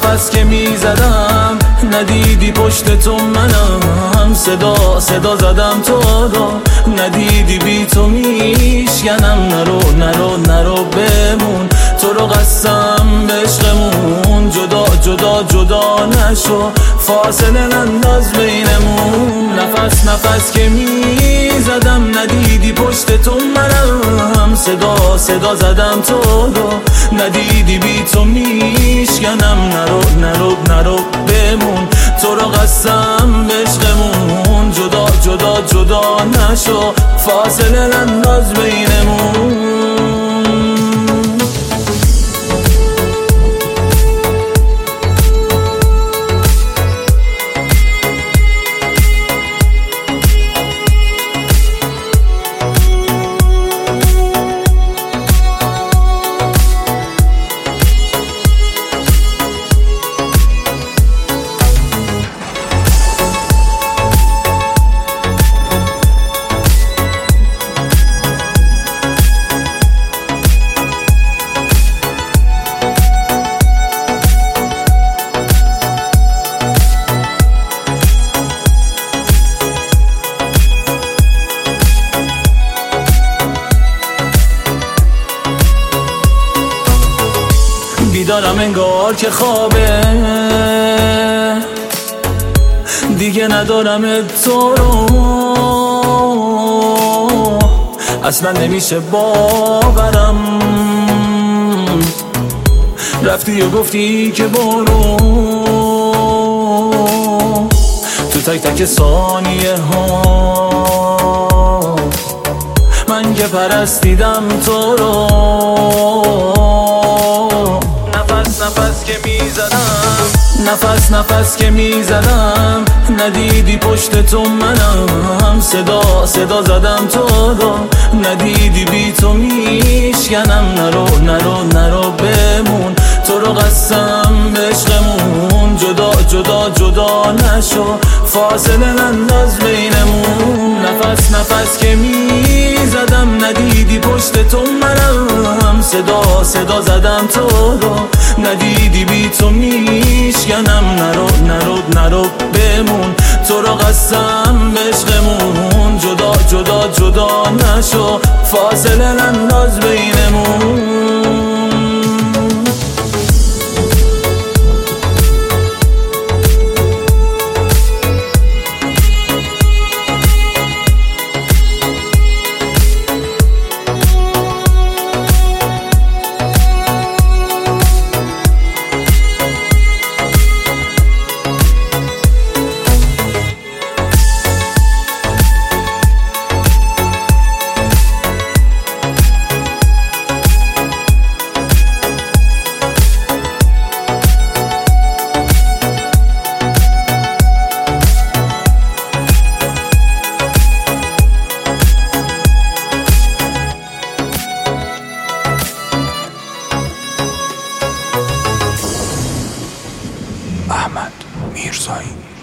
نفس که میزدم ندیدی پشت تو منم، صدا زدم تو رو ندیدی، بی تو میشکنم. نرو نرو نرو بمون، تو رو قسم به عشقمون، جدا جدا جدا نشو، فاصله ننداز بینمون. نفس که میزدم ندیدی پشت تو منم، صدا زدم تو رو ندیدی، بی تو میشکنم. نرو بمون، تو رو قسم به عشقمون، جدا جدا جدا نشو، فاصله ننداز بینمون. بیدارم انگار که خوابه، دیگه ندارم تو رو، اصلا نمیشه باورم. رفتی و گفتی که برو، تو تک تک ثانیه ها من که پرستیدم تو رو. نفس که میزدم، نفس که میزدم ندیدی پشت تو منم، صدا زدم تو رو ندیدی، بی تو میشکنم. نرو بمون، تو رو قسم به عشقمون، جدا جدا جدا نشو، فاصله ننداز بینمون. نفس که میزدم ندیدی پشت تو منم، صدا زدم تو رو ندیدی، بی تو میشکنم. نرو بمون، تو رو قسم به عشقمون، جدا جدا جدا نشو، فاصله ننداز بینمون. احمد میرزایی.